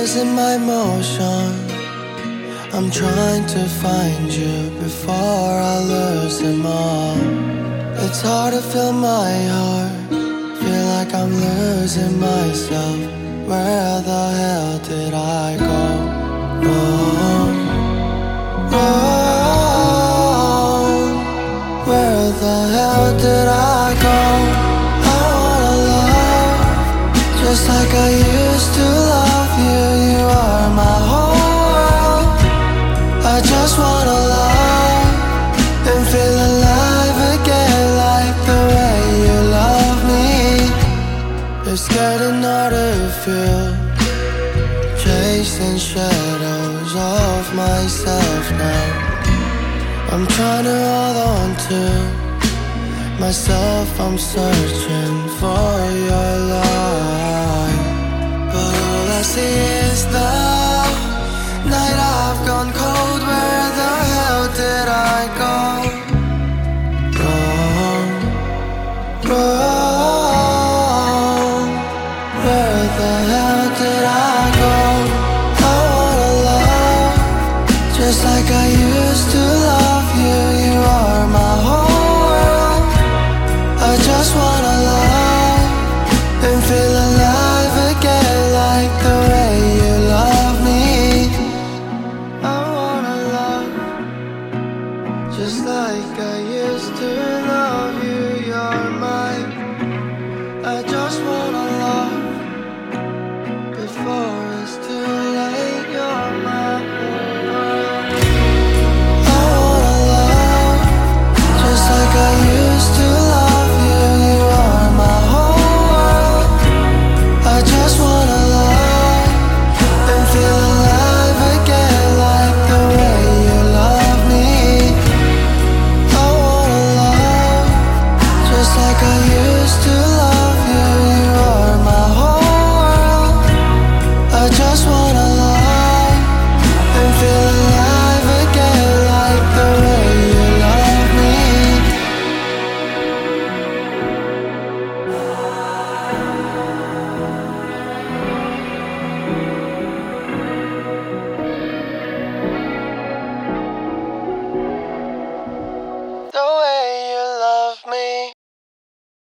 losing my motion. I'm trying to find you before I lose them all. It's hard to feel my heart, feel like I'm losing myself. Where the hell did I go? Oh, oh, where the hell did I go? I wanna love just like I used to love you. You are my whole world. I just wanna love and feel alive again, like the way you love me. It's getting harder to feel, chasing shadows of myself now. I'm trying to hold on to myself, I'm searching for your light, but all I see is the